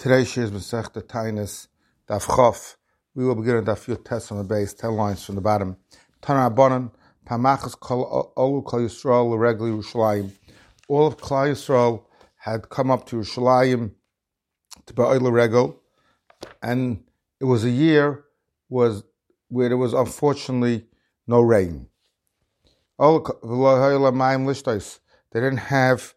Today's shir is Masechta Taanis Daf Chof. We will begin at Daf Yud Tes on the base, 10 lines from the bottom. Tana Abonon, Pamachas Olu Kol Yisrael L'Regli Yerushalayim. All of Klal Yisrael had come up to Yerushalayim to Ba'il Regel, and it was a year where there was unfortunately no rain. They didn't have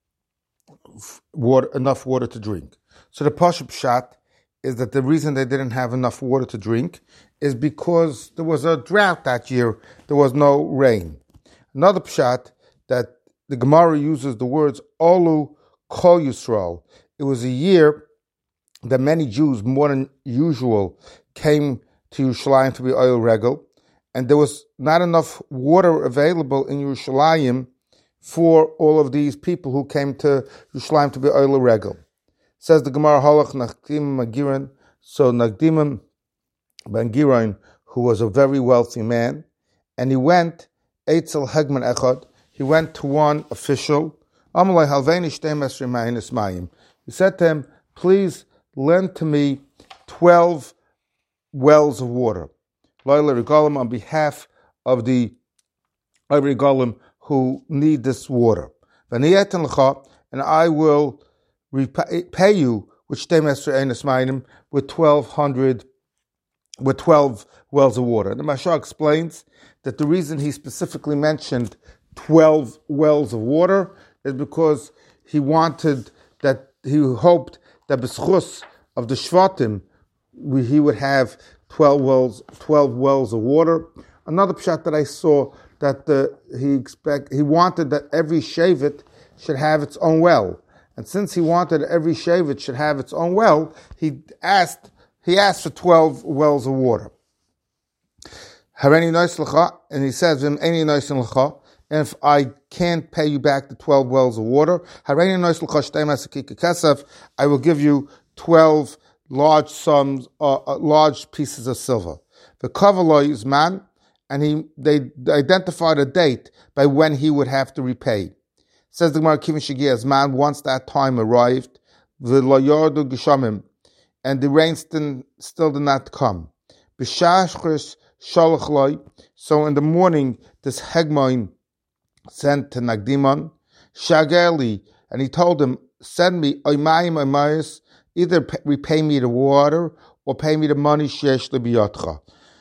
enough water to drink. So the Pashup Pshat is that the reason they didn't have enough water to drink is because there was a drought that year. There was no rain. Another Pshat that the Gemara uses the words Olu Kol Yisrael. It was a year that many Jews, more than usual, came to Yerushalayim to be Oil Regel, and there was not enough water available in Yerushalayim for all of these people who came to Yerushalayim to be Oil Regel. Says the Gemara, Halach Nagdim Magiran. So Nagdim Ben Giron, who was a very wealthy man, and he went Eitzel Hegman Echad. He went to one official. He said to him, "Please lend to me 12 wells of water, on behalf of the Regalim who need this water. And I will pay you with 12 wells of water." The Mashal explains that the reason he specifically mentioned 12 wells of water is because he hoped that b'schus of the Shvatim he would have 12 wells of water. Another pshat that I saw that he wanted that every shevet should have its own well. And since he wanted every shevet should have its own well, he asked for 12 wells of water. And he says, if I can't pay you back the 12 wells of water, I will give you 12 large sums, large pieces of silver. The Kavaloi is man, and they identified a date by when he would have to repay. Says the Gemara, Kivin Shigiyah's man, once that time arrived, the Loyordu Geshamim, and the rain still did not come. B'shashchris Shalachloi, so in the morning, this Hegmoin sent to Nagdimon, Shageli, and he told him, send me Oymayim Oymayis, either repay me the water or pay me the money sheyesh lebiyotcha.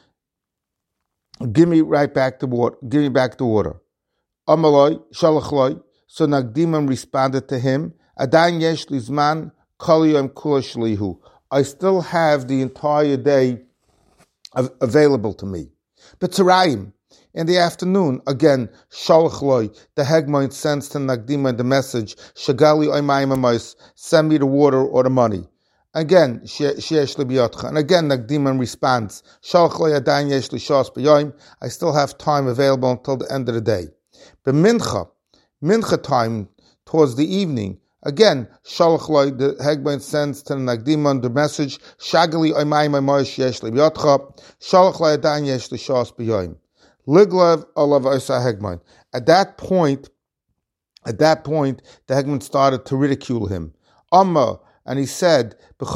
Give me back the water. Amaloi Shalachloi. So Nagdimon responded to him, Adan yesh lizman kol yom kula shlihu. I still have the entire day available to me. But Tzarayim, in the afternoon, again, Shalachloi, the Hegmoin sends to Nagdimon the message, Shagali oymayim amayis, send me the water or the money. Again, sheyesh lebiyotcha. And again, Nagdimon responds, Shalachloi adan yesh lishas b'yoyim, I still have time available until the end of the day. But Mincha time, towards the evening, again, Shalachloi, the Hegmoin sends to Nagdimon the message, Shagali oymayim amayis sheyesh lebiyotcha, Shalachloi adan yesh lishas b'yoyim. Liglev olav Isa Hegman. At that point, the Hegman started to ridicule him. Amma, and he said,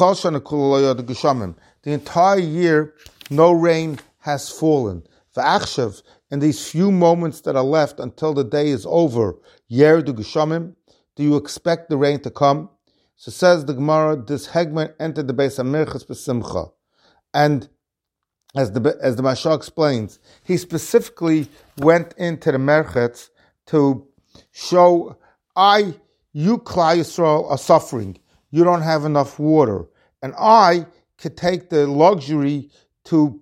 the entire year, no rain has fallen. V'achshav, in these few moments that are left until the day is over, Yerdu Geshamim, do you expect the rain to come? So says the Gemara, this Hegman entered the Beis HaMirchas b'simcha. And as the Mashal explains, he specifically went into the Merchetz to show, you Klal Yisrael are suffering. You don't have enough water. And I could take the luxury to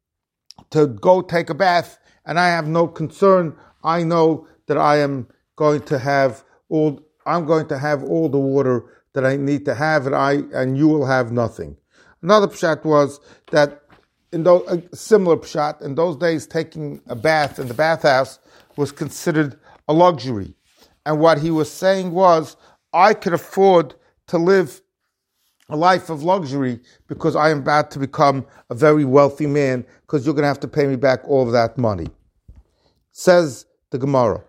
go take a bath, and I have no concern. I know that I'm going to have all the water that I need to have, and you will have nothing. Another pshat was that a similar pshat, in those days, taking a bath in the bathhouse was considered a luxury. And what he was saying was, I could afford to live a life of luxury because I am about to become a very wealthy man, because you're going to have to pay me back all of that money. Says the Gemara,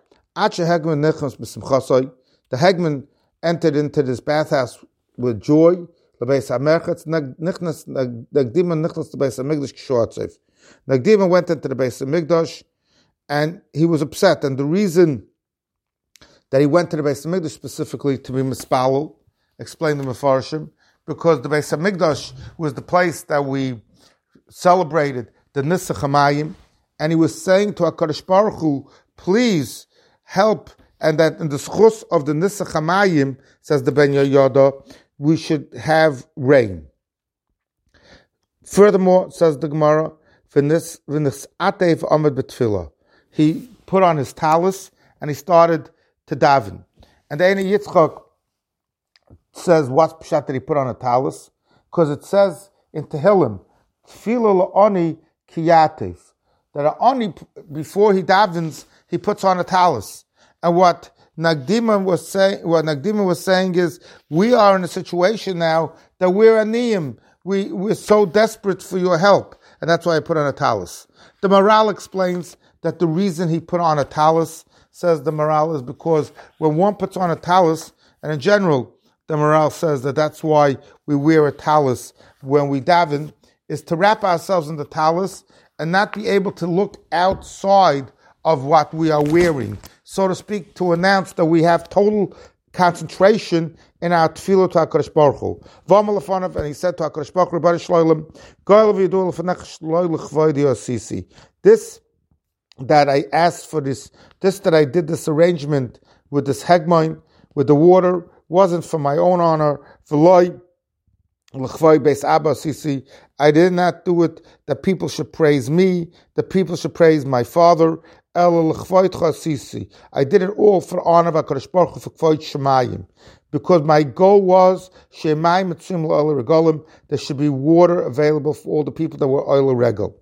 the Hegman entered into this bathhouse with joy, Lebeis HaMerchatz, Nagdiman nichnas Lebeis HaMikdash Kshuatzev. Nagdiman went into the Beis HaMikdash, and he was upset. And the reason that he went to the Beis HaMikdash specifically to be mispalel, explained the Mefarshim, because the Beis HaMikdash was the place that we celebrated the Nisa Chamayim, and he was saying to HaKadosh Baruch Hu, please help, and that in the schus of the Nisa Chamayim, says the Ben Yoda, we should have rain. Furthermore, says the Gemara, he put on his talus and he started to daven. And the Eini Yitzchak says, what's pshat that he put on a talus? Because it says in Tehillim, Tefillah la'oni kiyatev, that an oni, before he davens, he puts on a talus. And what Nagdiman was saying is, we are in a situation now that we're aniyim. We're so desperate for your help. And that's why I put on a talus. The Maral explains that the reason he put on a talus, says the Maral, is because when one puts on a talus, and in general, the Maral says that that's why we wear a talus when we daven, is to wrap ourselves in the talus and not be able to look outside of what we are wearing, so to speak, to announce that we have total concentration in our tefillah to HaKadosh Baruch Hu. And he said to HaKadosh Baruch Hu, this that I asked for, this that I did this arrangement with this hegmon, with the water, wasn't for my own honor. I did not do it that people should praise me, that people should praise my father. I did it all for honor of HaKadosh Baruch Hu, for Kvoid Shemayim, because my goal was there should be water available for all the people that were oil regal.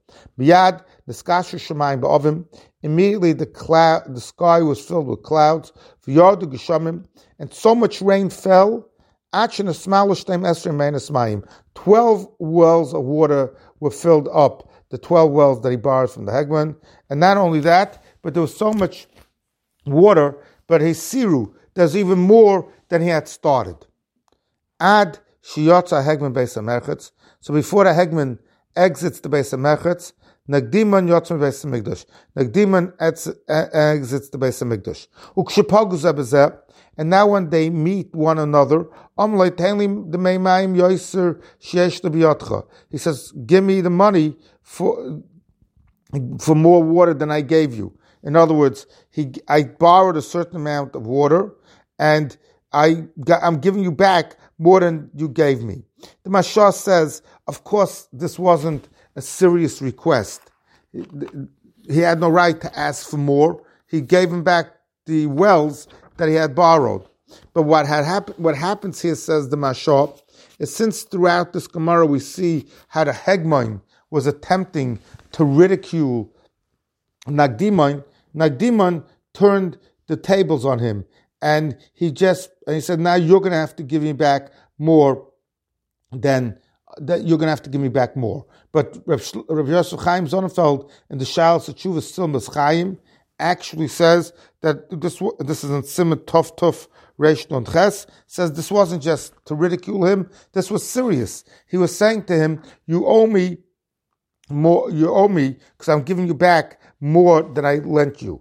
Immediately the sky was filled with clouds, and so much rain fell. 12 wells of water were filled up, the 12 wells that he borrowed from the hegmon. And not only that, but there was so much water, but his siru, there's even more than he had started. Ad shiyotza hegman beis hamerchetz. So before the hegman exits the beis hamerchetz, Nagdiman yotzim beis hamikdash. Nagdiman exits the beis hamikdash. Ukshepagu zeh. And now when they meet one another, he says, give me the money for more water than I gave you. In other words, I borrowed a certain amount of water, and I'm giving you back more than you gave me. The Mashah says, of course, this wasn't a serious request. He had no right to ask for more. He gave him back the wells that he had borrowed. But what happens here, says the Mashah, is since throughout this Gemara we see how the hegmon was attempting to ridicule Nagdiman, Nagdiman turned the tables on him, and he said, now you're going to have to give me back more than that. You're going to have to give me back more. But Rav Yosef Chaim Sonnenfeld in the Shalos Teshuvah Silmas Chaim actually says that this is in Simon Tov Reish Nun Ches, says this wasn't just to ridicule him, this was serious. He was saying to him, you owe me because I'm giving you back more than I lent you.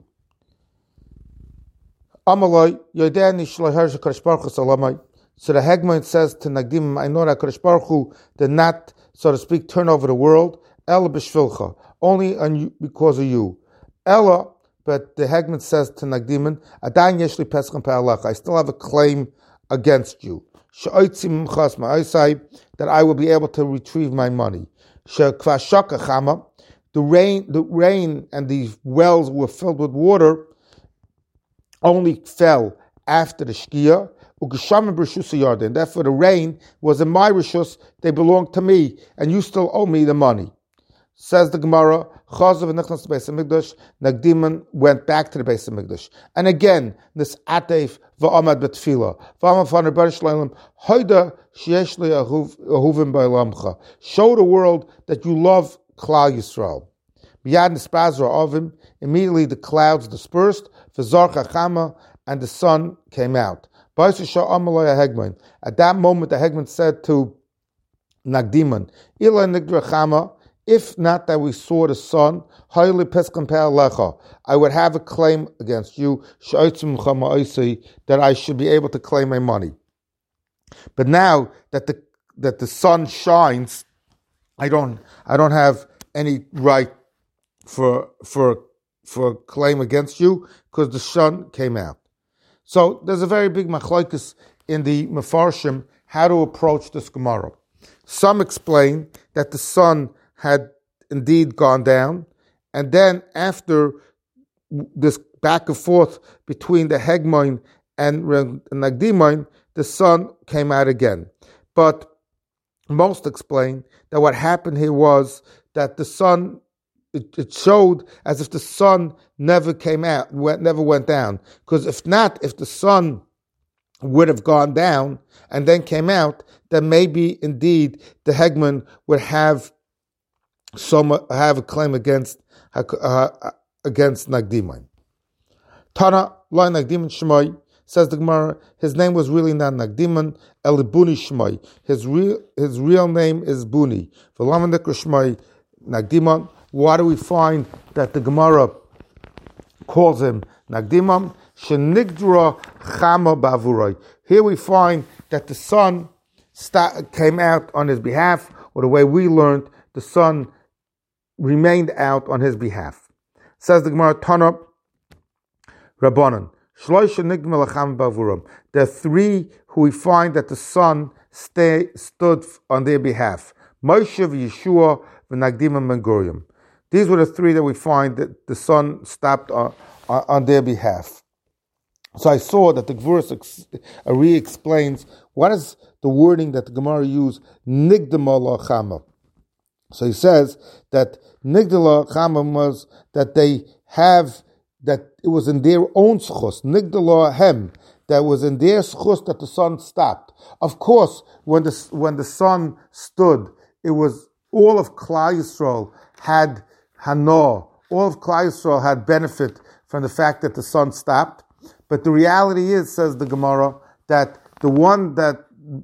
Amalai, Yodani Shloi Hersh HaKadosh Baruch Hu Salamai. So the Hegmon says to Nagdim, I know that HaKadosh Baruch Hu did not, so to speak, turn over the world, Ella b'shvilcha, only because of you. Ella, but the Hegman says to Nagdiman, Adan yeshli peschem pe'alach, I still have a claim against you. She'oitzim mchas ma'osai, that I will be able to retrieve my money. She'kvashaka chama, the rain and the wells were filled with water, only fell after the Shkia, and therefore the rain was in my rishus, they belonged to me, and you still owe me the money. Says the Gemara, Nagdiman went back to the Beis HaMikdash. And again, this Atef v'amad b'tfila. Show the world that you love Klal Yisrael. Immediately the clouds dispersed, and the sun came out. At that moment, the Hegman said to Nagdiman. Ila Nigdra Chama. If not that we saw the sun, I would have a claim against you that I should be able to claim my money. But now that the sun shines, I don't have any right for claim against you because the sun came out. So there's a very big machlokes in the Mefarshim how to approach this Gemara. Some explain that the sun had indeed gone down, and then after this back and forth between the Hegmoin and Nagdimoin, the sun came out again. But most explain that what happened here was that the sun, it showed as if the sun never came out, never went down. Because if not, if the sun would have gone down and then came out, then maybe indeed the Hegman would have a claim against Nagdiman. Tana Lai Nagdiman Shemai, says the Gemara, his name was really not Nagdiman, Elibuni Shemai. His real name is Buni. V'lamandik Shemai Nagdiman. Why do we find that the Gemara calls him Nagdiman? Shenigdra Chama Bavurai. Here we find that the sun came out on his behalf, or the way we learned, the sun remained out on his behalf. Says the Gemara, Tana Rabbanan. There are three who we find that the sun stood on their behalf. Moshe, Yeshua, Nagdim, and Ben-Gurion. These were the three that we find that the sun stopped on their behalf. So I saw that the Gvuras re-explains what is the wording that the Gemara used, Nigdama Chama. So he says that Nigdala Chama was that that it was in their own schus, Nigdala Hem, that was in their schus that the sun stopped. Of course, when the sun stood, it was all of Klal Yisrael had Hana, all of Klal Yisrael had benefit from the fact that the sun stopped. But the reality is, says the Gemara, that the one that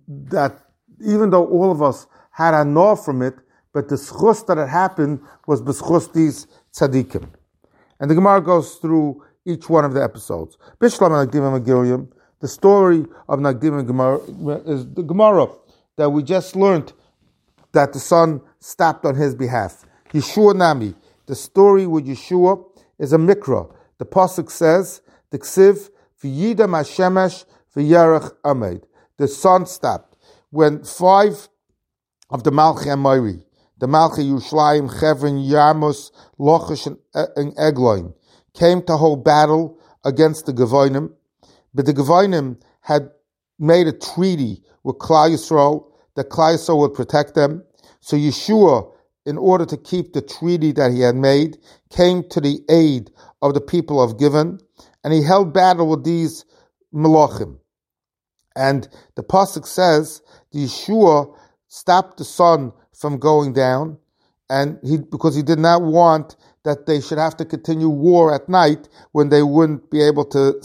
even though all of us had Hana from it, but the schus that had happened was b'schus these tzaddikim. And the Gemara goes through each one of the episodes. Bishlam Nagdim and Megillim, the story of Nagdim and Gemara is the Gemara that we just learned that the sun stopped on his behalf. Yeshua Nami, the story with Yeshua is a mikra. The pasuk says, the ksiv v'yidam hashemesh v'yarech amed. The sun stopped when 5 of the Malchi Amori, the Malchi Yerushalayim, Chevron, Yarmus, Lachish, and Egloin, came to hold battle against the Gevonim, but the Gevonim had made a treaty with Klal Yisrael that Klal Yisrael would protect them. So Yeshua, in order to keep the treaty that he had made, came to the aid of the people of Givon, and he held battle with these Melachim. And the pasuk says, Yeshua stopped the sun from going down, and because he did not want that they should have to continue war at night when they wouldn't be able to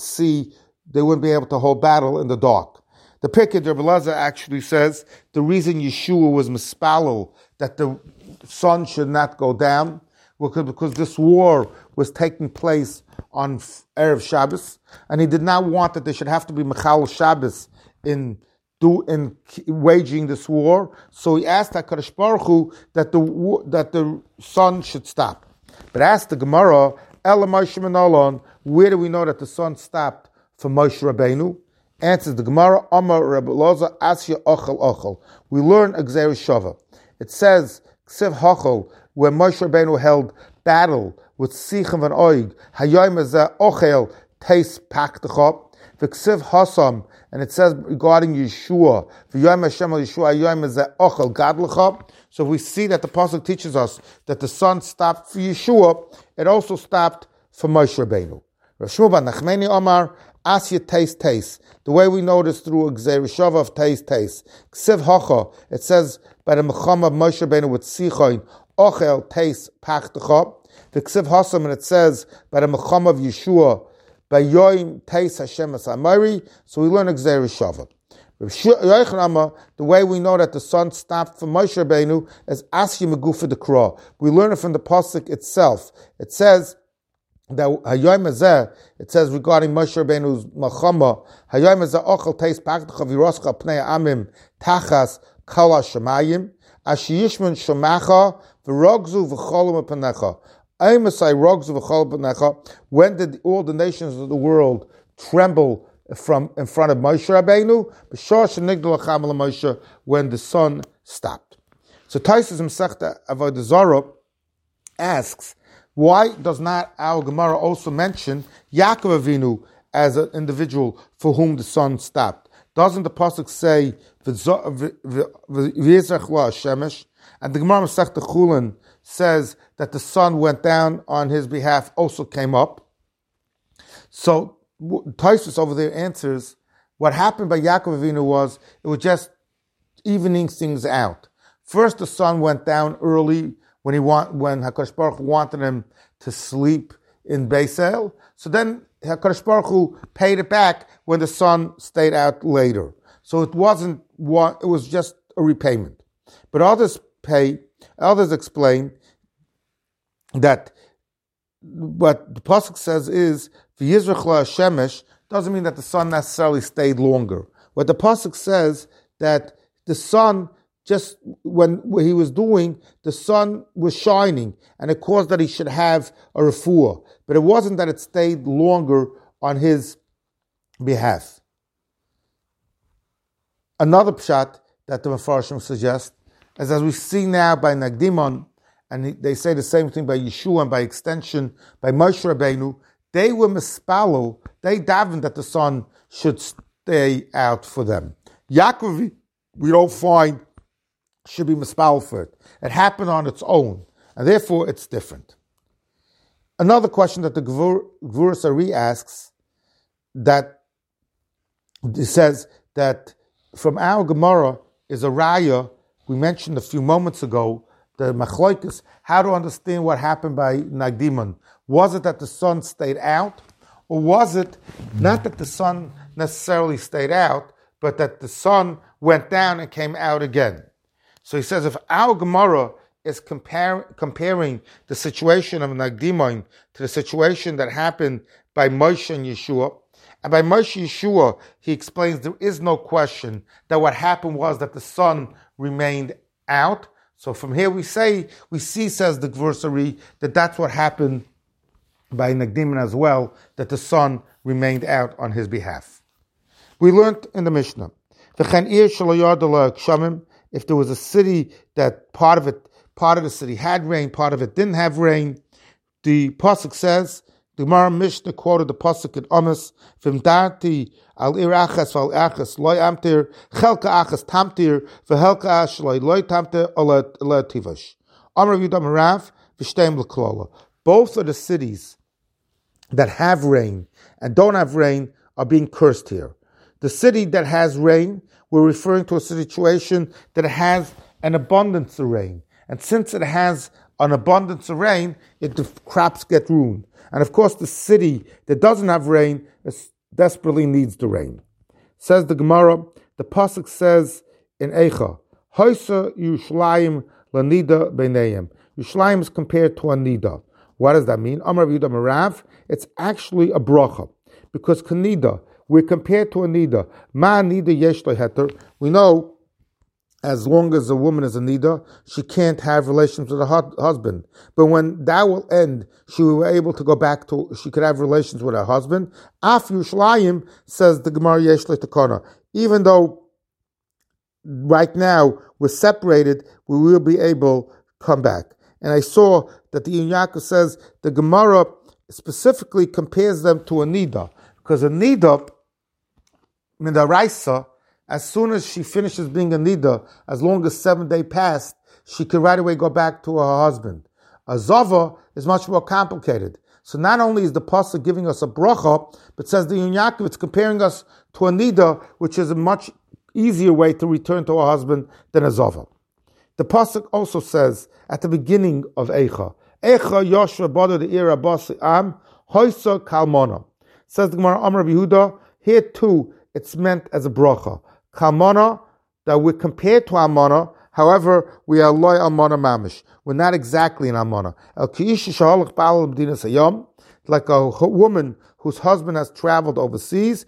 hold battle in the dark. The Pirkei Rebbe Elazar actually says the reason Yeshua was mispalel that the sun should not go down was because this war was taking place on Erev Shabbos, and he did not want that they should have to be Mechal Shabbos in waging this war. So he asked HaKadosh Baruch Hu that the sun should stop. But asked the Gemara, Ela Moshe Menolon, where do we know that the sun stopped for Moshe Rabbeinu? Answers the Gemara, Amar Rebbe Elazar, Asya Ochel Ochel. We learn Gzeir Shava. It says, Ksiv Hochel, when Moshe Rabbeinu held battle with Sichem and Oig, Hayom Ezeh Ochel Teis Paktecha, V'Ksiv Hasam, and it says regarding Yeshua, V'Yom Hashem al Yeshua Hayom Ezeh Ochel Gadlecha. So we see that the pasuk teaches us that the sun stopped for Yeshua, it also stopped for Moshe Rabbeinu. Rav Shmuel ben Nachmani Omar, Asya Teis. The way we know this through Gzeir Shava of Teis. Ksiv Hacha, it says by the Mechama of Moshe Rabbeinu with Sichoin, Ochel Teis Pachtecha. The Ksiv Hasam, and it says by the Mechama of Yeshua, by Yoim Teis Hashem Asamari. So we learn Gzeir Shava. The way we know that the sun stopped for Moshe Rabbeinu is Asya Megufa Dekra. We learn it from the pasuk itself. It says that Hayom Hazeh, it says regarding Moshe Rabbeinu's Malchama, Hayom Hazeh Ochel Teis Pagdecha Viroscha Pnei Amim Tachas Kala Shemayim Ashiyishman Shemacha V'Rogzu V'Cholum Panecha. Aimasai Rogzu V'Cholum Panecha. When did all the nations of the world tremble from in front of Moshe Rabbeinu? When the sun stopped. So Taisus Masechta Avodah Zarah asks, why does not our Gemara also mention Yaakov Avinu as an individual for whom the sun stopped? Doesn't the pasuk say V'yizrach la Shemesh? And the Gemara Masechta Chulin says that the sun went down on his behalf, also came up. So Taisus over there answers, what happened by Yaakov Avinu was, it was just evening things out. First, the sun went down early when HaKadosh Baruch Hu wanted him to sleep in Beis El. So then HaKadosh Baruch Hu paid it back when the sun stayed out later. So it was just a repayment. But others explain that what the pasuk says is V'yizrach la Shemesh doesn't mean that the sun necessarily stayed longer. What the pasuk says that the sun, just when he was doing, the sun was shining, and it caused that he should have a refuah. But it wasn't that it stayed longer on his behalf. Another pshat that the Mefarshim suggest is, as we see now by Nagdimon, and they say the same thing by Yeshua and by extension by Moshe Rabbeinu, they were mispalo, they davened that the sun should stay out for them. Yaakov, we don't find, should be mispalo for it. It happened on its own, and therefore it's different. Another question that the Gvuras Ari asks, that it says that from our Gemara is a raya we mentioned a few moments ago, the machloikus, how to understand what happened by Nagdimon. Was it that the sun stayed out, or was it not that the sun necessarily stayed out, but that the sun went down and came out again? So he says, if our Gemara is comparing the situation of Nagdimon to the situation that happened by Moshe and Yeshua, and by Moshe Yeshua, he explains there is no question that what happened was that the sun remained out. So from here we see, says the Gvuras Ari, that that's what happened by Nagdimon as well, that the sun remained out on his behalf. We learned in the Mishnah, if there was a city that part of the city had rain, part of it didn't have rain, the pasuk says, the Gemara Mishnah quoted the pasuk in Amos, "V'imdarti al irachas val achas loy amtir chelka achas tamtir v'helka ash loy tamtir ala tivash." Amar Yudam Rav v'shteim l'klola. Both of the cities that have rain and don't have rain are being cursed here. The city that has rain, we're referring to a situation that has an abundance of rain, and since it has an abundance of rain, the crops get ruined. And of course, the city that doesn't have rain desperately needs the rain. Says the Gemara, the pasuk says in Eicha, Hoysa Yushalayim lanida b'neiim. Yushalayim is compared to a nida. What does that mean? Amar Yehuda Marav. It's actually a bracha, because kanida, we're compared to a nida. Ma nida yesh lo heter. We know, as long as a woman is a nida, she can't have relations with her husband. But when that will end, she will be able to go back to, she could have relations with her husband. Af Yushalayim, says the Gemara yesh letakana. Even though right now we're separated, we will be able to come back. And I saw that the Yaakov says the Gemara specifically compares them to a nida, because a nida, midaraisa, as soon as she finishes being a nida, as long as 7 days passed, she could right away go back to her husband. A zava is much more complicated. So not only is the pasuk giving us a bracha, but says the Yaakov, it's comparing us to a nida, which is a much easier way to return to her husband than a zava. The pasuk also says at the beginning of Eicha, Eicha Yoshua Bada the Ira Basi Am Hoysa Kalmona. Says the Gemara Amar Yehuda, here too it's meant as a bracha. kalmana, that we're compared to almana. However, we are loy almana mamish. We're not exactly an almana. Like a woman whose husband has traveled overseas,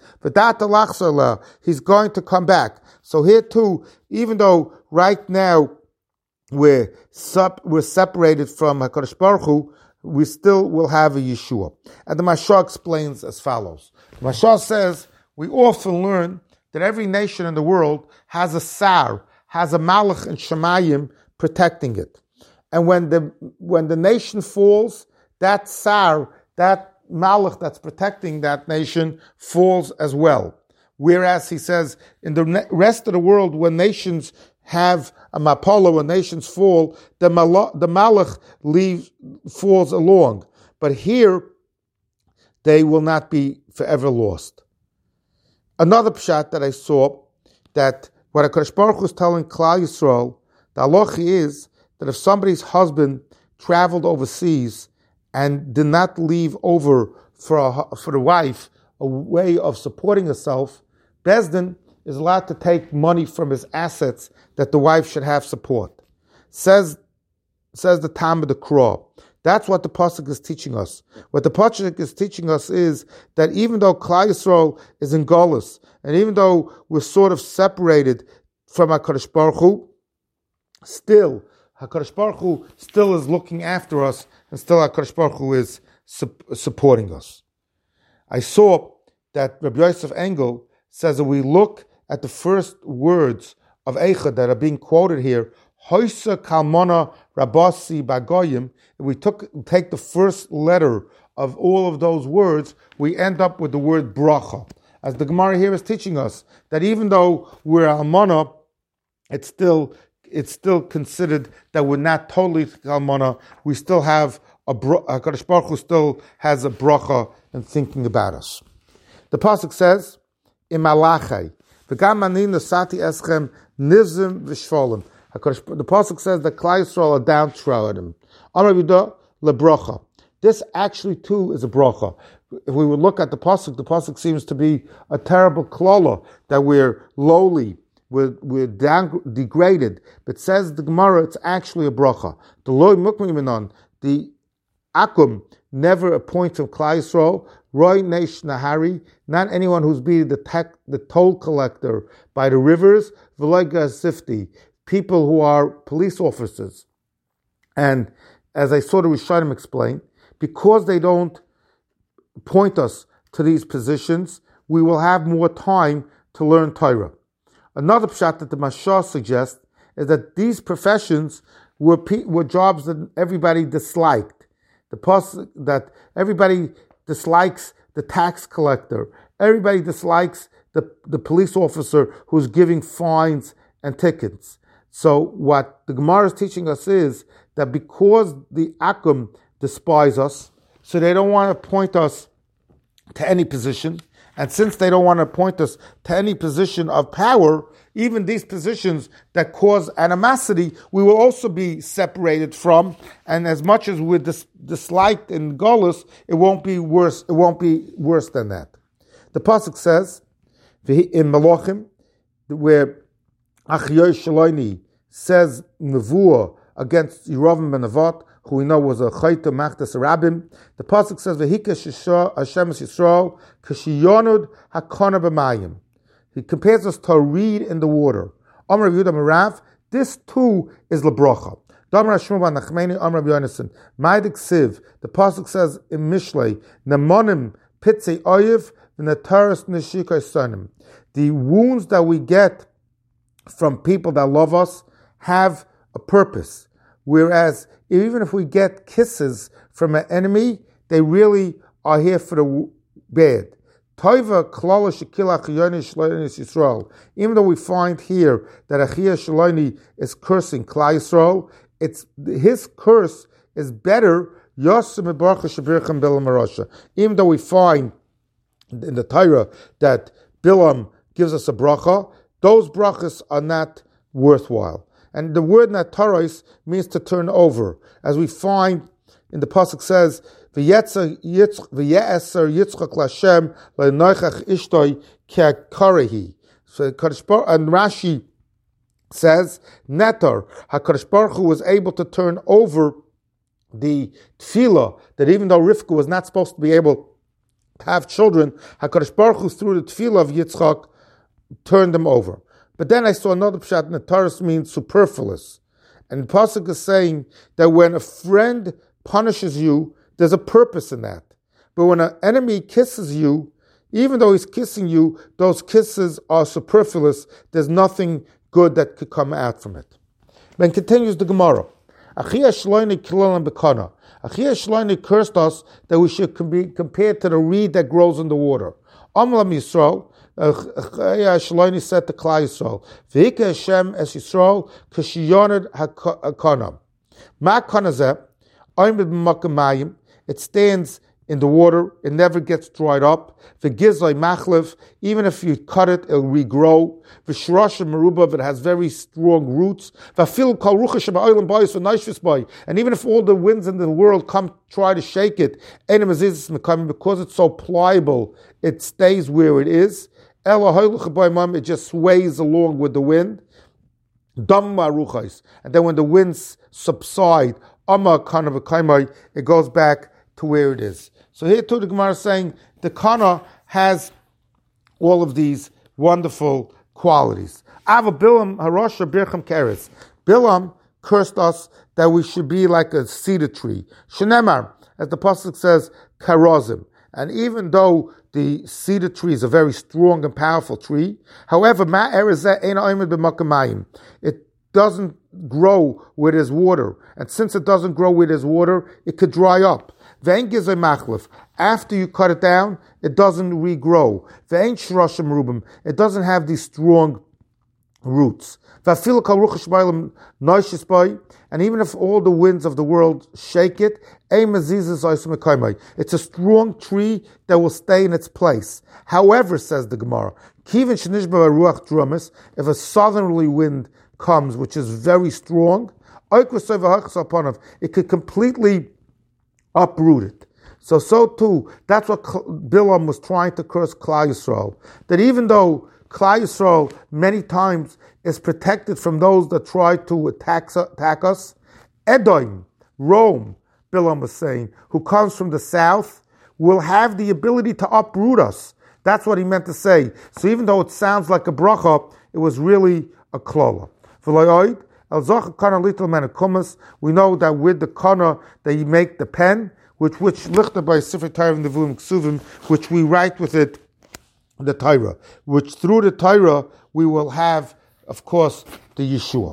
he's going to come back. So here too, even though right now we're separated from HaKadosh Baruch Hu, we still will have a Yeshua. And the Mashal explains as follows. The Mashal says, we often learn that every nation in the world has a Sar, has a Malach and Shemayim protecting it. And when the nation falls, that Sar, that Malach that's protecting that nation falls as well. Whereas he says, in the rest of the world, when nations have a mapala, when nations fall, the Malach falls along. But here, they will not be forever lost. Another pshat that I saw, that what HaKadosh Baruch Hu is telling Klal Yisrael, the halacha is that if somebody's husband traveled overseas and did not leave over for the wife a way of supporting herself, Bezdin is allowed to take money from his assets that the wife should have support. Says the Talmud the Krah. That's what the pasuk is teaching us. What the pasuk is teaching us is that even though Klal Yisrael is in Golus, and even though we're sort of separated from HaKadosh Baruch Hu, still HaKadosh Baruch Hu still is looking after us, and still HaKadosh Baruch Hu is supporting us. I saw that Rabbi Yosef Engel says that we look at the first words of Eicha that are being quoted here, Hoysa Kalmona Rabasi Bagoyim. If we take the first letter of all of those words, we end up with the word bracha. As the Gemara here is teaching us, that even though we're almana, it's still considered that we're not totally almana. We still have HaKadosh Baruch Hu still has a bracha in thinking about us. The pasuk says, "Im malachai v'gam ani nasati eschem nivzim v'shvolim." The pasuk says that Klal Yisrael are downtrodden. Amar Yehuda lebracha. This actually too is a bracha. If we would look at the pasuk seems to be a terrible klala that we're lowly, we're degraded. But says the Gemara, it's actually a bracha. The loy mukminon, the akum never appoints of Klal Yisrael. Roy Neish Nahari, not anyone who's being the toll collector by the rivers. V'loiga Sifti, people who are police officers. And as I saw the Rishonim explain, because they don't point us to these positions, we will have more time to learn Torah. Another pshat that the Mashal suggests is that these professions were jobs that everybody disliked. That everybody dislikes the tax collector. Everybody dislikes the police officer who's giving fines and tickets. So what the Gemara is teaching us is that because the Akum despise us, so they don't want to appoint us to any position, and since they don't want to appoint us to any position of power, even these positions that cause animosity, we will also be separated from, and as much as we're disliked in Golus, it won't be worse than that. The pasuk says, in Malachim, where Achyoy Shaloini says Nevuah against Yerovim ben Nevat, who we know was a Chayta Machtas Rabim. The pasuk says, "V'hika Shisha Hashem Yisrael k'shiyanud hakona b'mayim." He compares us to a reed in the water. Amar Yehuda Merav. This too is lebrocha. Damar Shmuel ben Nachmeni Amar Yonason. Ma'adik Siv. The pasuk says in Mishlei, "Nemonim pitzei oyev v'nataris neshikay sonim." The wounds that we get from people that love us have a purpose. Whereas even if we get kisses from an enemy, they really are here for the bad. Even though we find here that Achia Shaloni is cursing Klal Yisrael, his curse is better. Even though we find in the Torah that Bilam gives us a bracha, those brachas are not worthwhile. And the word nataros means to turn over. As we find in the pasuk says, "V'yeser Yitzchak Lashem le'noichach ishtoi ke'akarehi." So and Rashi says, Netar, HaKadosh Baruch Hu was able to turn over the tefillah, that even though Rivka was not supposed to be able to have children, HaKadosh Baruch Hu, through the tefillah of Yitzchak, turned them over. But then I saw another pshat, Netaris means superfluous. And the Pasuk is saying that when a friend punishes you, there's a purpose in that. But when an enemy kisses you, even though he's kissing you, those kisses are superfluous. There's nothing good that could come out from it. Then continues the Gemara. Achia Shloini cursed us that we should be compared to the reed that grows in the water. Amlam Yisrael, Achia Shloini said to Klal Yisrael, V'hika Hashem es Yisrael k'shiyoned hakana. Ma kanazeh, oimid b'makamayim, it stands in the water, it never gets dried up. V'gizloi machlev, even if you cut it, it'll regrow. V'shrosh merubav, it has very strong roots. V'afil kol rucha sheba'olam bayis v'naishvis bay, and even if all the winds in the world come try to shake it, enem azizis mekayim, because it's so pliable, it stays where it is. Ela hoylucha bayimam, it just sways along with the wind. Damma ruchais, and then when the winds subside, amma kana v'kaimai, it goes back to where it is. So here too the Gemara is saying the Kana has all of these wonderful qualities. Ava Bilam Harosha Bircham Keres. Bilam cursed us that we should be like a cedar tree. Shenemar, as the Pasuk says, Karozim. And even though the cedar tree is a very strong and powerful tree, however, it doesn't grow where there's water. And since it doesn't grow where there's water, it could dry up. After you cut it down, it doesn't regrow. It doesn't have these strong roots. And even if all the winds of the world shake it, it's a strong tree that will stay in its place. However, says the Gemara, if a southerly wind comes, which is very strong, it could completely uproot it. So too, that's what Bilam was trying to curse Klal Yisrael. That even though Klal Yisrael many times is protected from those that try to attack us, Edom, Rome, Bilam was saying, who comes from the south, will have the ability to uproot us. That's what he meant to say. So even though it sounds like a bracha, it was really a klola. We know that with the kana that you make the pen, which lichted by Sefer Torah in the V'lum Ksuvim, which we write with it the Torah, which through the Torah we will have, of course, the Yeshua.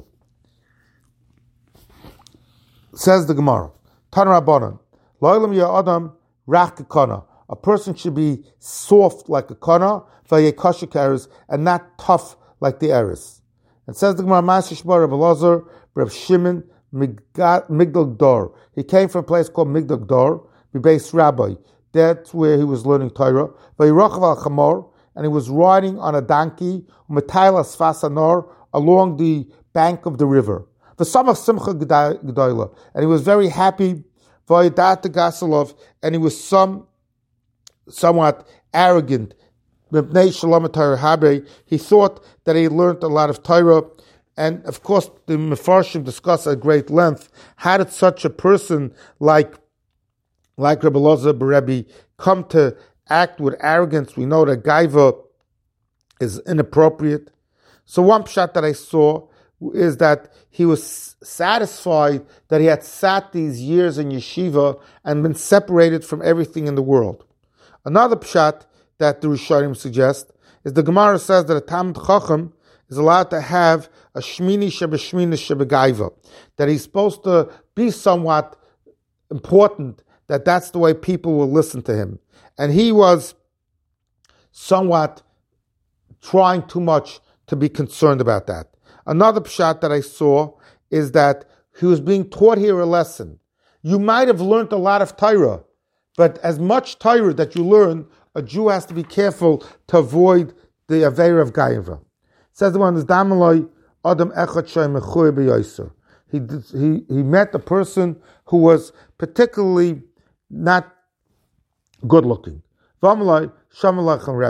Says the Gemara, Tan Rabbanan, Lo'olam ya Adam rach kana. A person should be soft like a kana, v'yekasha keres, and not tough like the eris. It says the Gemara, Ma'aseh Sheba Reb Elazar, Reb Shimon, Migdal Dor. He came from a place called Migdal Dor, Beis Rabbi. That's where he was learning Torah. V'yirochav al chamor, and he was riding on a donkey, U'metayla Sfasanor, along the bank of the river. V'samach Simcha G'dayla, and he was very happy. V'yidat Gasalov, and he was somewhat arrogant. He thought that he learned a lot of Torah, and of course the Mefarshim discuss at great length how did such a person like Rebbe Elazar Berebi come to act with arrogance. We know that gaiva is inappropriate. So one pshat that I saw is that he was satisfied that he had sat these years in yeshiva and been separated from everything in the world. Another pshat that the Rishonim suggest is the Gemara says that a Talmid Chacham is allowed to have a Shmini Shebeshmini Shebegaiva, that he's supposed to be somewhat important, that's the way people will listen to him. And he was somewhat trying too much to be concerned about that. Another pshat that I saw is that he was being taught here a lesson. You might have learned a lot of Torah, but as much Torah that you learn, a Jew has to be careful to avoid the Aveira of Gaiva. It says the one is Damaloi Adam Echad Shay Mechuy B'Yoser. He met a person who was particularly not good looking. V'amaloi Shamalach Rabbi,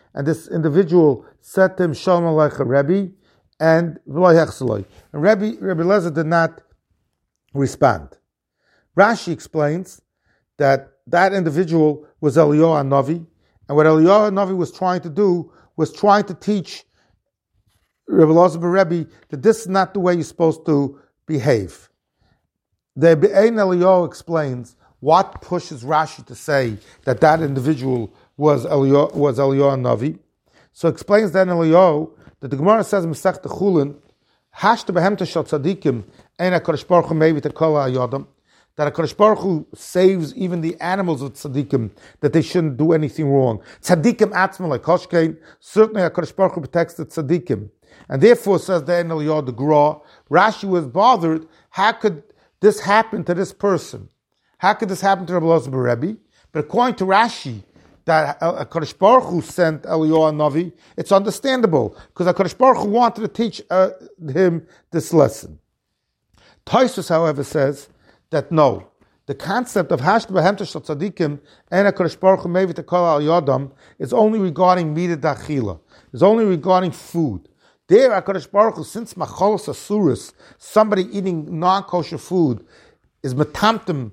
and this individual said to him, Shalom Aleichem Rebbe, and V'lo Hechseloi. And Rebbe Eliezer did not respond. Rashi explains that individual was Eliyahu HaNavi, and what Eliyahu HaNavi was trying to do was trying to teach Rebbe Eliezer Rebbe that this is not the way you're supposed to behave. The Be'ein Eliyahu explains what pushes Rashi to say that individual was Eliyahu HaNavi. So explains that in Eliyahu that the Gemara says in Masechta Chulin, Hashta behemta shel tzadikim ein HaKadosh Baruch Hu mevi tekol ha'yodam, that HaKadosh Baruch Hu saves even the animals of tzadikim, that they shouldn't do anything wrong. Tzadikim atzma like koshkein, certainly HaKadosh Baruch Hu protects the tzadikim. And therefore, says the Eliyahu the Gra, Rashi was bothered, how could this happen to this person? How could this happen to Rebbe Eliezer Rebbe? But according to Rashi, that HaKadosh Baruch Hu sent Eliyahu HaNavi, it's understandable, because HaKadosh Baruch Hu wanted to teach him this lesson. Tosfos, however, says that no, the concept of Hashta Behemta Shel Tzadikim and HaKadosh Baruch Hu Mevi Tekol Al Yodam is only regarding Midah Dachila, is only regarding food. There, HaKadosh Baruch Hu, since Macholos Asuris, somebody eating non-kosher food, is metamtem,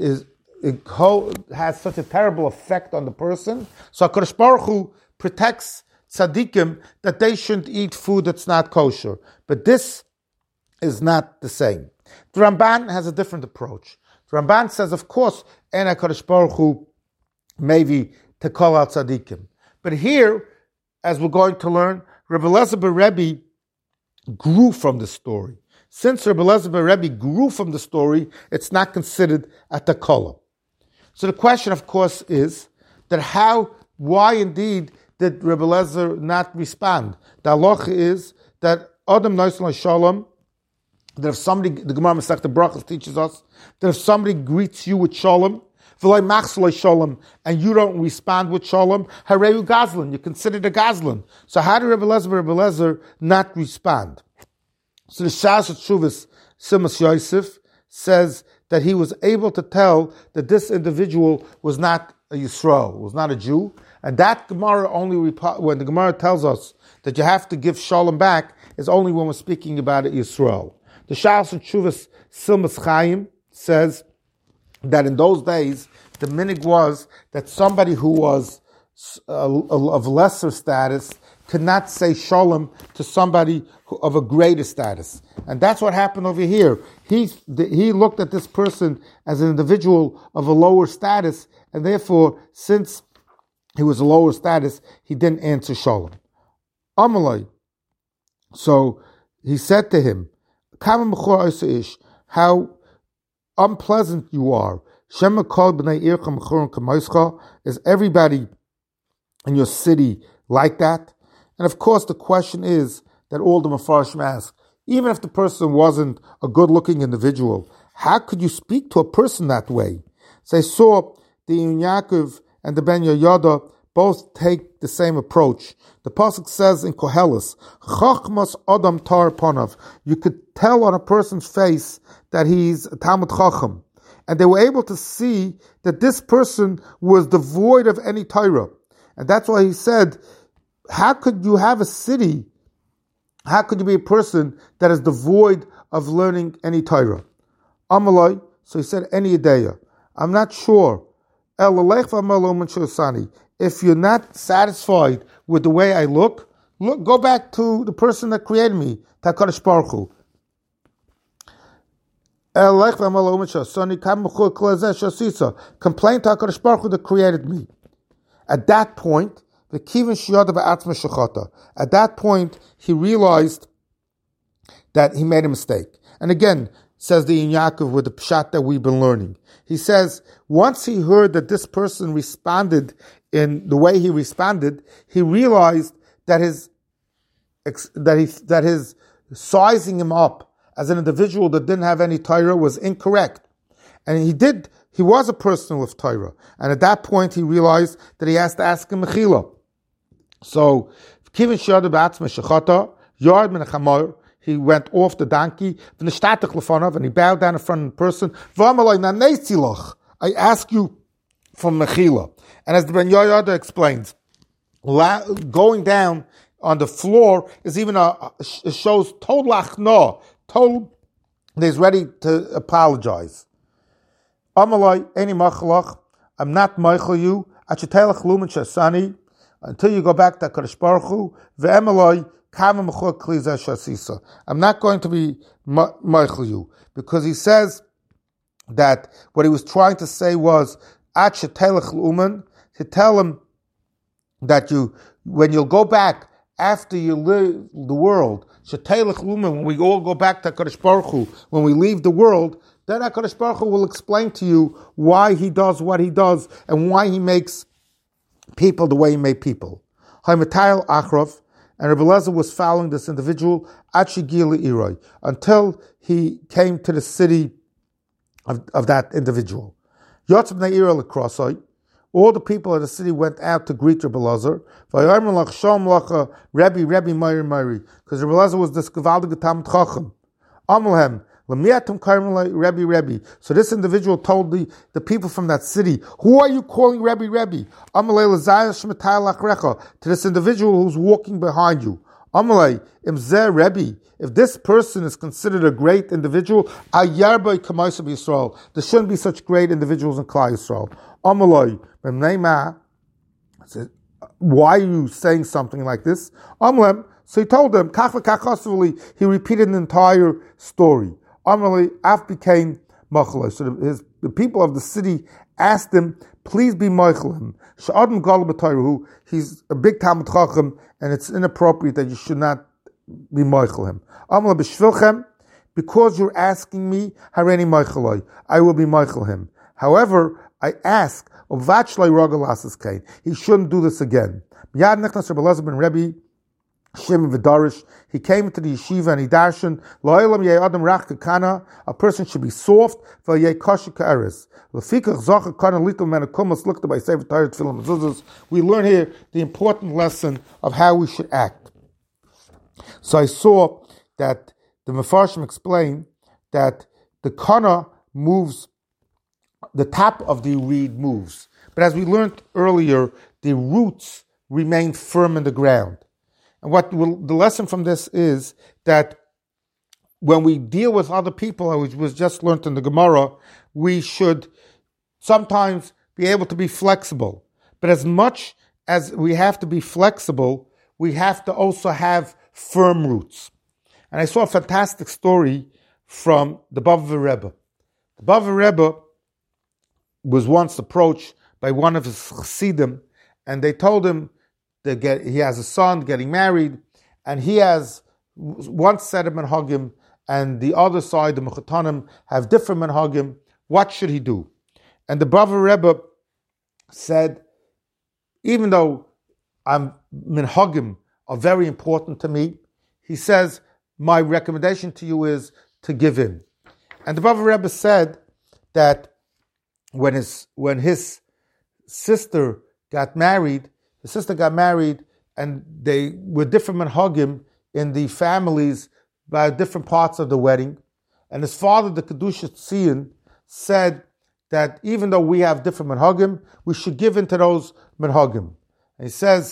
has such a terrible effect on the person. So HaKadosh Baruch Hu protects tzaddikim that they shouldn't eat food that's not kosher. But this is not the same. The Ramban has a different approach. The Ramban says, of course, and HaKadosh Baruch Hu maybe to call out tzaddikim. But here, as we're going to learn, Rebbe Eliezer Rebbe grew from the story. Since Rebbe Eliezer Rebbe grew from the story, it's not considered a takala. So the question, of course, is that why indeed did Rebbe Eliezer not respond? The halacha is that Adam Noisel Shalom, that if somebody, the Gemara Masechta Brachos teaches us, that if somebody greets you with Shalom, Shalom, and you don't respond with Shalom, Hareu Gazlan, you're considered a Gazlan. So how did Rebbe Eliezer not respond? So the Shas Tshuvas Simas Yosef says that he was able to tell that this individual was not a Yisrael, was not a Jew, and that Gemara only, when the Gemara tells us that you have to give Shalom back, is only when we're speaking about it Yisrael. The Shas Tshuvas Simas Chaim says that in those days, the minig was that somebody who was of lesser status could not say shalom to somebody of a greater status. And that's what happened over here. He looked at this person as an individual of a lower status, and therefore, since he was a lower status, he didn't answer shalom. Amalai. So he said to him, how unpleasant you are. Is everybody in your city like that? And of course, the question is that all the Mefarshim ask, even if the person wasn't a good-looking individual, how could you speak to a person that way? So I saw the Yaakov and the Ben Yoyada both take the same approach. The pasuk says in Koheles, Chachmas Adam Tar Panav. You could tell on a person's face that he's a Talmud Chacham. And they were able to see that this person was devoid of any Torah. And that's why he said, how could you have a city? How could you be a person that is devoid of learning any Torah? Amalai, so he said, any ideya. I'm not sure. If you're not satisfied with the way I look, go back to the person that created me, HaKadosh Baruch Hu. Complain to HaKadosh Baruch Hu that created me. At that point, at that point, he realized that he made a mistake. And again, says the Yaakov with the pshat that we've been learning. He says, once he heard that this person responded in the way he responded, he realized that his sizing him up as an individual that didn't have any Torah was incorrect. And he was a person with Torah. And at that point, he realized that he has to ask him mechila. So, he went off the donkey, and he bowed down in front of the person. I ask you for mechila. And as the Ben Yoyada explains, going down on the floor is even it shows total achna, total, he's ready to apologize. Amalai, any machalach, I'm not meichel you, achetelach lumen shasani, until you go back to HaKadosh Baruch Hu, ve'emalai, kama mechor kliza shasisa. I'm not going to be meichel you, because he says that what he was trying to say was, achetelach lumen, to tell him that when you'll go back after you leave the world, when we all go back to HaKadosh Baruch Hu, when we leave the world, then HaKadosh Baruch Hu will explain to you why he does what he does and why he makes people the way he made people. Haimatayel Achrov, and Rebbe Eliezer was following this individual until he came to the city of that individual. Yotzeb Ne'ira L'Krosai, all the people of the city went out to greet Rebbe Eliezer. Rebbe, Meiri, because Rebbe Eliezer was this gewaltige Talmid Chacham. Amalhem, Rebbe. So this individual told the people from that city, who are you calling Rebbe? To this individual who's walking behind you. Amalei, Imzer Rebbe, if this person is considered a great individual, there shouldn't be such great individuals in Klal Yisrael. Amalei, why are you saying something like this? Amalem, so he told them, he repeated the entire story. Amalei, Af became Machalei. So the people of the city asked him, please be Meichelim. Sha'adim Gal B'Tayruhu, he's a big Talmid Chacham, and it's inappropriate that you should not be Meichelim. Amalei B'Shvilchem, because you're asking me, Hareni Meicheloi, I will be Meichelim. However, I ask, he shouldn't do this again. Miyad nechnas Rebbe Eliezer ben Rebbe Shimon v'darish. He came into the yeshiva and he darshan, Lo'elam yeh adam rach kekana, a person should be soft, v'yeh kosher ka'eres. L'fikach zocher kana litel men akumas looked by Sefer Torah Tefillah Mezuzos. We learn here the important lesson of how we should act. So I saw that the Mefarshim explained that the kana moves, the top of the reed moves. But as we learned earlier, the roots remain firm in the ground. And the lesson from this is that when we deal with other people, which was just learned in the Gemara, we should sometimes be able to be flexible. But as much as we have to be flexible, we have to also have firm roots. And I saw a fantastic story from the Bavli Rebbe. The Bavli Rebbe was once approached by one of his chassidim, and they told him that he has a son getting married, and he has one set of menhagim, and the other side, the mechatanim, have different menhagim. What should he do? And the Bavli Rebbe said, even though menhagim are very important to me, he says, my recommendation to you is to give in. And the Bavli Rebbe said that when his sister got married, and they were different menhagim in the families by different parts of the wedding. And his father, the Kedusha Tzion, said that even though we have different menhagim, we should give in to those menhagim. And he says,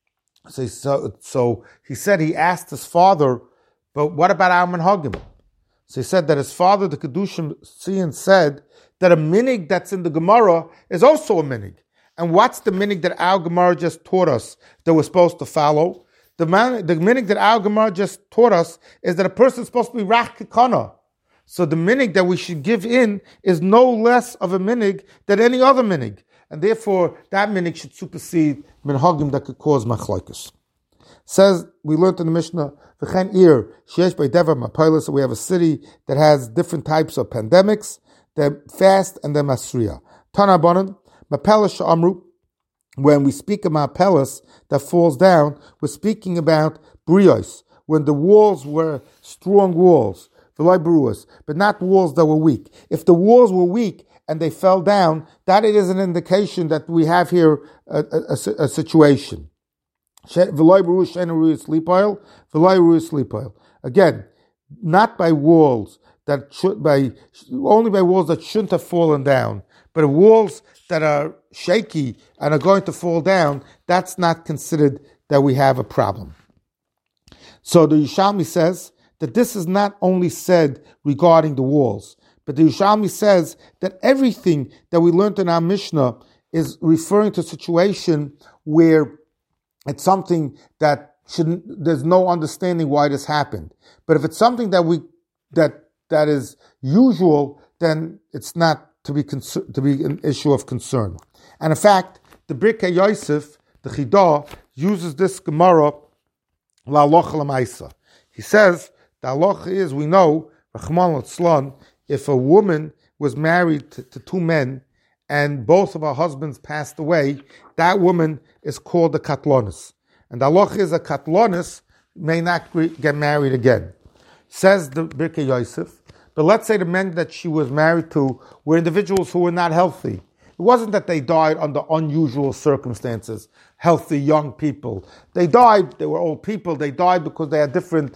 so he said he asked his father, but what about our menhagim? So he said that his father, the Kedusha Tzion, said that a minig that's in the Gemara is also a minig. And what's the minig that our Gemara just taught us that we're supposed to follow? The minig that our Gemara just taught us is that a person is supposed to be rach kikana. So the minig that we should give in is no less of a minig than any other minig. And therefore, that minig should supersede minhagim that could cause machlokes. Says, we learned in the Mishnah, v'chen ir, sheyesh by devar mapilas, so we have a city that has different types of pandemics, they're fast and they're masriya. Tana Bonan, Mapelas Sha'amru, when we speak of Mapelas that falls down, we're speaking about Brios, when the walls were strong walls, but not walls that were weak. If the walls were weak and they fell down, that it is an indication that we have here a situation. Again, not by walls only by walls that shouldn't have fallen down, But walls that are shaky and are going to fall down, that's not considered that we have a problem. So the Yerushalmi says that this is not only said regarding the walls, but the Yerushalmi says that everything that we learned in our Mishnah is referring to a situation where it's something that there's no understanding why this happened. But if it's something that is usual, then it's not to be an issue of concern. And in fact, the Birkei Yosef, the Chidah, uses this Gemara la halacha l'maisa. He says the halacha is, we know, Rachman Litzlan, if a woman was married to two men and both of her husbands passed away, that woman is called a katlonis. And the halacha is a katlonis may not get married again. Says the Birkei Yosef, but let's say the men that she was married to were individuals who were not healthy. It wasn't that they died under unusual circumstances, healthy young people. They were old people, they died because they had different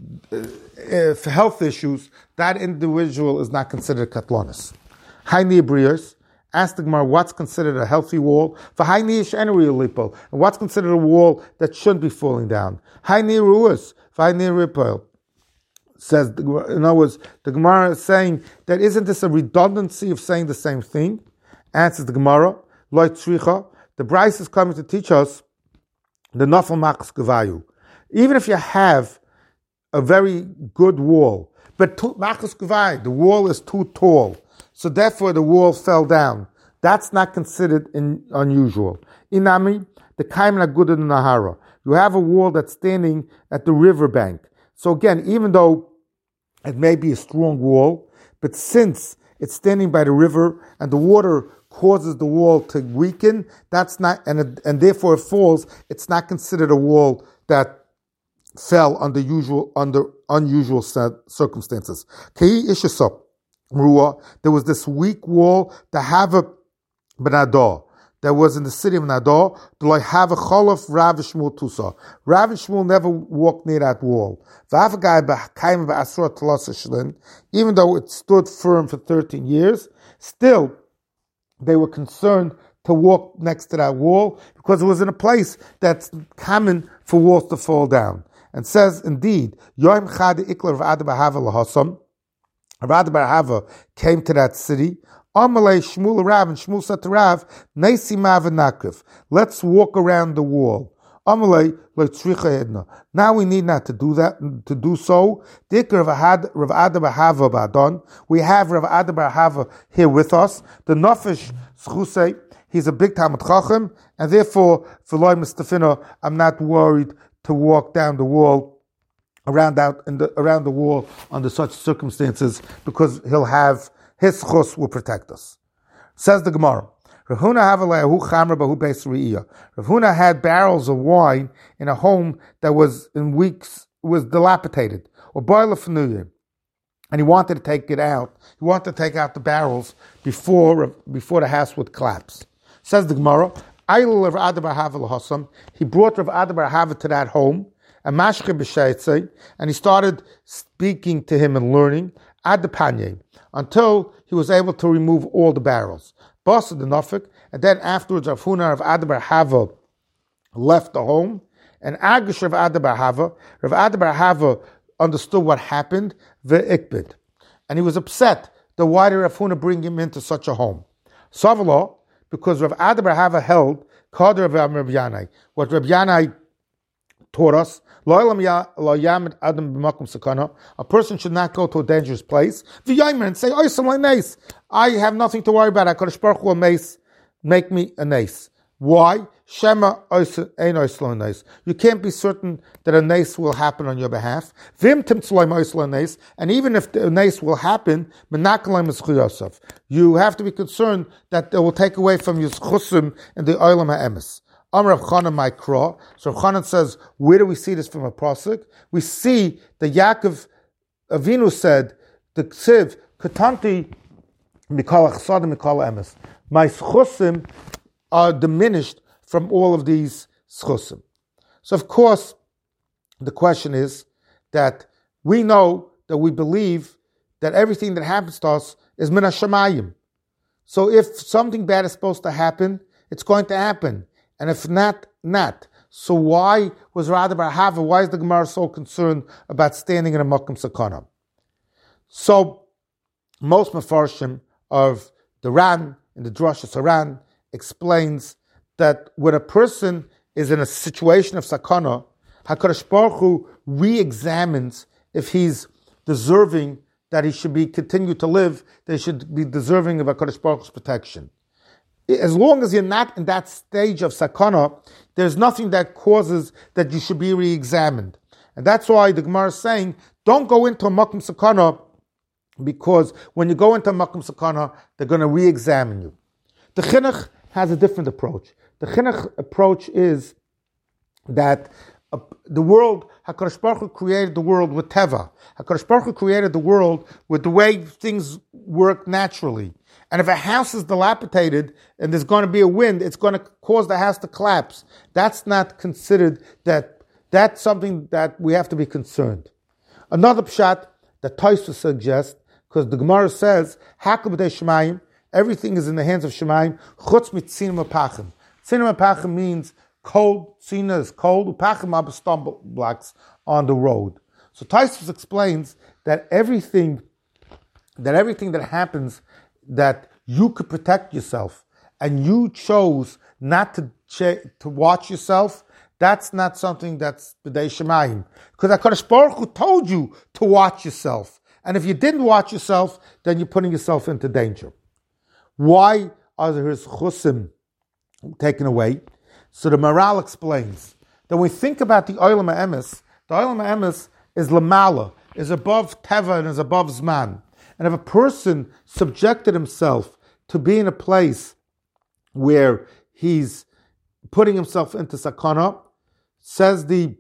health issues. That individual is not considered katlonis. Haini Brios asked the Gemara, what's considered a healthy wall? For Haini Shenri Lipol, and what's considered a wall that shouldn't be falling down? Haini Ruas, for Haini Ripol. Says, in other words, the Gemara is saying that isn't this a redundancy of saying the same thing? Answers the Gemara, Loi Tzricha, the Bryce is coming to teach us the Nafal Machas Gevayu. Even if you have a very good wall, but Machas Gevayu, the wall is too tall, so therefore the wall fell down. That's not considered unusual. Inami, the Kaimna Gudan Nahara. You have a wall that's standing at the riverbank. So again, even though it may be a strong wall, but since it's standing by the river and the water causes the wall to weaken, that's not, and therefore it falls, it's not considered a wall that fell under unusual circumstances. Kei Ishasop, there was this weak wall, the Hava Benador, that was in the city of Nador, to have a cholov Rav Shmuel Tusa. Rav Shmuel never walked near that wall. Even though it stood firm for 13 years, still they were concerned to walk next to that wall because it was in a place that's common for walls to fall down. And says, indeed, Yoim Chad Ikler Rav Ada Bahava Lahasam, Rav Ada Bahava came to that city. Amalei Shmuel Rav, and Shmuel said to Rav, Neisi Mavanakriv, let's walk around the wall. Amalei Leitzricha Edna. Now we need not to do that, to do so. Dikr Rav Ada Bahava Badon. We have Rav Ada Bahava here with us. The Nafesh Schusei, he's a big Talmid Chacham, and therefore, for Loi Mustafina, I'm not worried to walk down the wall, around the wall under such circumstances, because he'll have his chus will protect us. Says the Gemara, Rav Huna had barrels of wine in a home that was dilapidated, or boiler, and he wanted to take it out. He wanted to take out the barrels before the house would collapse. Says the Gemara, he brought Rav Ada Bahava to that home, and he started speaking to him and learning ad the panye, until he was able to remove all the barrels. Boss of the Nafik, and then afterwards Rav Huna of Ada Bahava left the home, and Agish of Ada Bahava, Rav Ada Bahava understood what happened, ve'ikbid, and he was upset that why did Rav Huna bring him into such a home? Savala, because Rav Ada Bahava held Kader of Rav Yanai, what Rav Yanai taught us, a person should not go to a dangerous place and say, I have nothing to worry about. HaKadosh Baruch Hu will make me a nace. Why? Shema you can't be certain that a nace will happen on your behalf. And even if the nace will happen, you have to be concerned that it will take away from your chusim in the olam ha'emes. Rav Chanan Maikra. So Rav Chanan says, where do we see this from a pasuk? We see that Yaakov Avinu said, the Ksiv, Katanti Mikal Achsad Mikal Emes. My schusim are diminished from all of these schusim. So of course, the question is that we know that we believe that everything that happens to us is min hashamayim. So if something bad is supposed to happen, it's going to happen. And if not, not. So why was Ra'ad bar Hava, why is the Gemara so concerned about standing in a Makom Sakana? So most Mefarshim of the Ran, in the Drashas Haran, explains that when a person is in a situation of Sakana, HaKadosh Baruch Hu re-examines if he's deserving that he should be continue to live, that he should be deserving of HaKadosh Baruch Hu's protection. As long as you're not in that stage of sakana, there's nothing that causes that you should be re-examined. And that's why the Gemara is saying, don't go into a makom sakana, because when you go into a makom sakana, they're going to re-examine you. The chinuch has a different approach. The chinuch approach is that the world, HaKadosh Baruch Hu created the world with teva. HaKadosh Baruch Hu created the world with the way things work naturally. And if a house is dilapidated and there's going to be a wind, it's going to cause the house to collapse. That's not considered that's something that we have to be concerned. Another pshat that Tosfos suggests, because the Gemara says, Hakol b'dei Shemayim, everything is in the hands of Shemayim, chutz mitzinim apachim. Tzinim apachim means cold, tzina is cold, upachim are stumble blocks on the road. So Tosfos explains that everything that happens, that you could protect yourself, and you chose not to watch yourself, that's not something that's b'dei Shemayim. Because HaKadosh Baruch Hu told you to watch yourself. And if you didn't watch yourself, then you're putting yourself into danger. Why are his chusim taken away? So the Maral explains that when we think about the Olam HaEmes, the Olam HaEmes is lamala, is above teva and is above zman. And if a person subjected himself to be in a place where he's putting himself into sakana, says the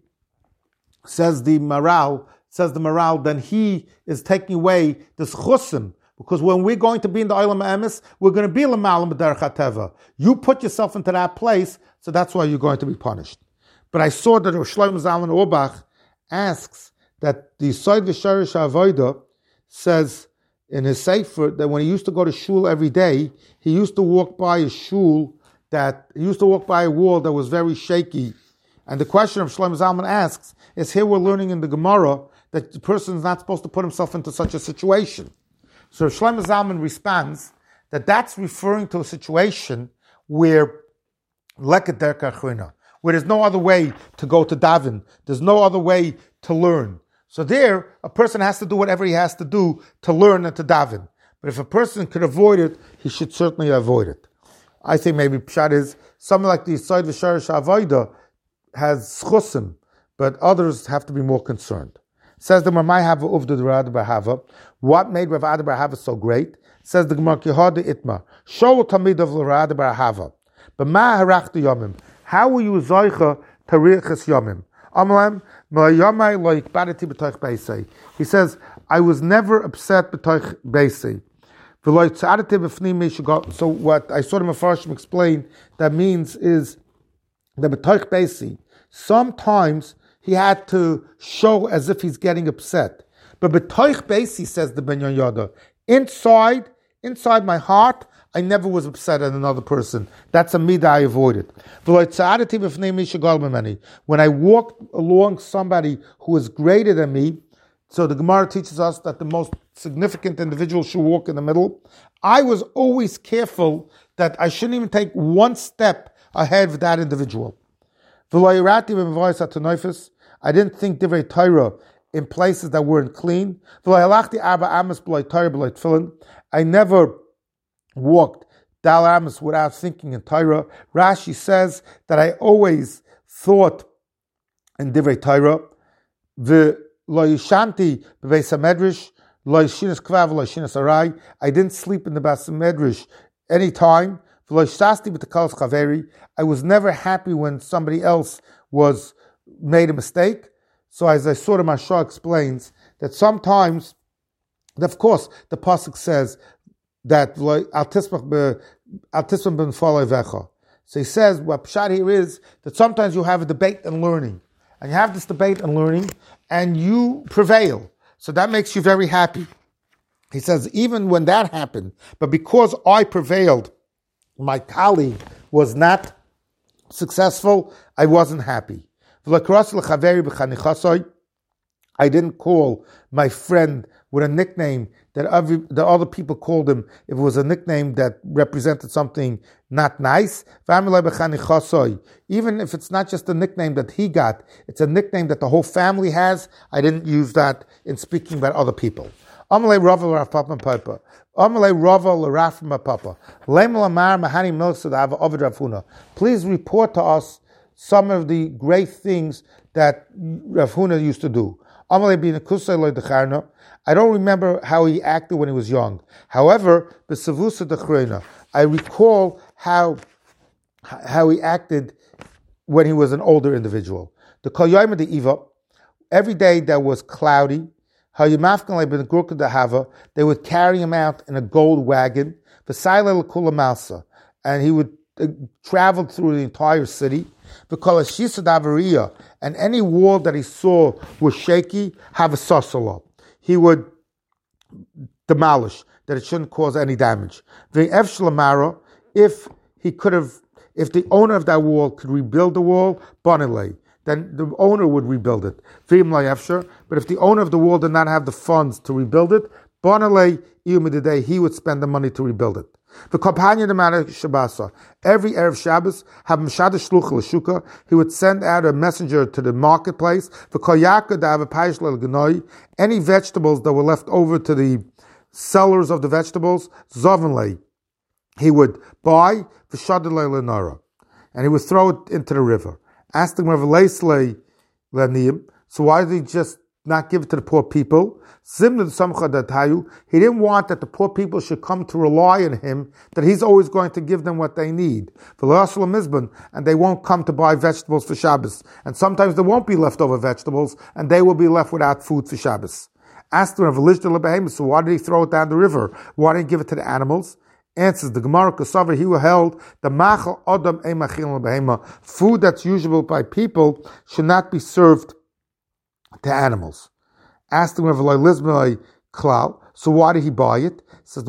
Maral, then he is taking away this chusim. Because when we're going to be in the Olam HaEmes, we're going to be l'malam b'derech hateva. You put yourself into that place, so that's why you're going to be punished. But I saw that Rosh Shlomo Zalman Auerbach asks that the Yisod V'Shorish HaAvoda says in his sefer that when he used to go to shul every day, he used to walk by a wall that was very shaky. And the question of Shlomo Zalman asks is, here we're learning in the Gemara that the person is not supposed to put himself into such a situation. So Shlomo Zalman responds that that's referring to a situation where leket derech achrona, where there's no other way to go to daven, there's no other way to learn. So there, a person has to do whatever he has to do to learn and to daven. But if a person could avoid it, he should certainly avoid it. I think maybe pshat is something like the Yisod V'Shorish HaAvoda has chusim, but others have to be more concerned. Says the Mamai Hava Uvda Ra'ad bar Hava. What made Ra'ad bar Hava so great? Says the Gemara Kihada Itma. Show Tamid of Ra'ad bar Hava. But Ma Harachta Yomim. How were you zoicha tarichas Yomim? Amalam Ma'yamai like Barati b'toich Beisei. He says, I was never upset b'toich Beisei. So what I saw the Mefarshim explain that means is that b'toich Beisei, sometimes he had to show as if he's getting upset. But b'toich Beisei, says the Ben Yoda, inside my heart, I never was upset at another person. That's a midah I avoided. When I walked along somebody who is greater than me, so the Gemara teaches us that the most significant individual should walk in the middle. I was always careful that I shouldn't even take one step ahead of that individual. I didn't think divrei Torah in places that weren't clean. I never walked Dal Amos without thinking in Torah. Rashi says that I always thought in divrei Torah. I didn't sleep in the Beis Medrash any time. I was never happy when somebody else made a mistake. So as I saw the Mashah explains, that sometimes, of course, the pasuk says that al tismach ben falei vecha. So he says what pshat here is that sometimes you have a debate and learning, and you have this debate and learning, and you prevail. So that makes you very happy. He says, even when that happened, but because I prevailed, my colleague was not successful, I wasn't happy. I didn't call my friend with a nickname that other people called him if it was a nickname that represented something not nice. Even if it's not just a nickname that he got, it's a nickname that the whole family has. I didn't use that in speaking about other people. Please report to us some of the great things that Rav Huna used to do. I don't remember how he acted when he was young. However, I recall how he acted when he was an older individual. Every day that was cloudy, they would carry him out in a gold wagon, and he would travel through the entire city. And any wall that he saw was shaky, have a sasala. He would demolish, that it shouldn't cause any damage. If the owner of that wall could rebuild the wall, then the owner would rebuild it. But if the owner of the wall did not have the funds to rebuild it, he would spend the money to rebuild it. The companion of Shabbos, every Erev Shabbos, he would send out a messenger to the marketplace. Any vegetables that were left over to the sellers of the vegetables, he would buy, and he would throw it into the river. Asked him, so why did he just not give it to the poor people? He didn't want that the poor people should come to rely on him, that he's always going to give them what they need. And they won't come to buy vegetables for Shabbos. And sometimes there won't be leftover vegetables, and they will be left without food for Shabbos. Asked him, so why did he throw it down the river? Why didn't he give it to the animals? Answers the Gemara Kosavar, he held the machal adam emachil behema, food that's usable by people should not be served to animals. Asked him if klal, so why did he buy it? Says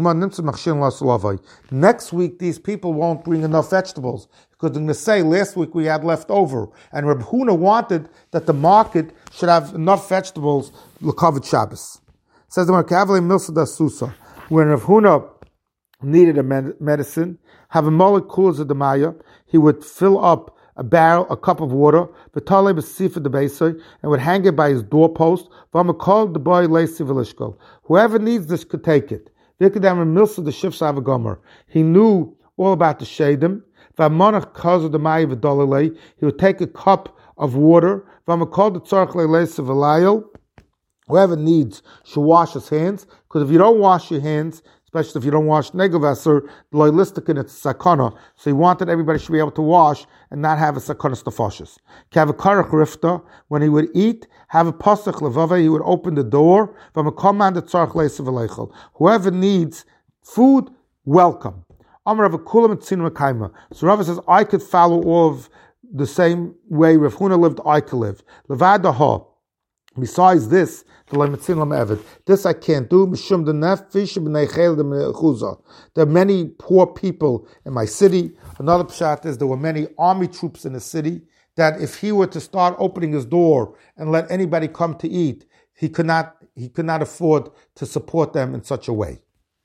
next week these people won't bring enough vegetables because they're going to say last week we had left over, and Reb Huna wanted that the market should have enough vegetables l'kavod Shabbos. Says the Merkavle Milsa da Susa, when Reb Huna needed a medicine, have a molecule of the Maya, he would fill up a cup of water, and would hang it by his doorpost. Whoever needs this could take it. He knew all about the shadim. He would take a cup of water. Whoever needs should wash his hands, because if you don't wash your hands, especially if you don't wash negavasser, loyalistic in its sakana. So he wanted everybody should be able to wash and not have a sakanas nefashis. Have a karach rifta, when he would eat, have a pasach levave, he would open the door. Whoever needs food, welcome. So Rava says, I could follow all of the same way Rav Huna lived, I could live. Besides this, this I can't do. There are many poor people in my city. Another pshat is there were many army troops in the city, that if he were to start opening his door and let anybody come to eat, he could not afford to support them in such a way.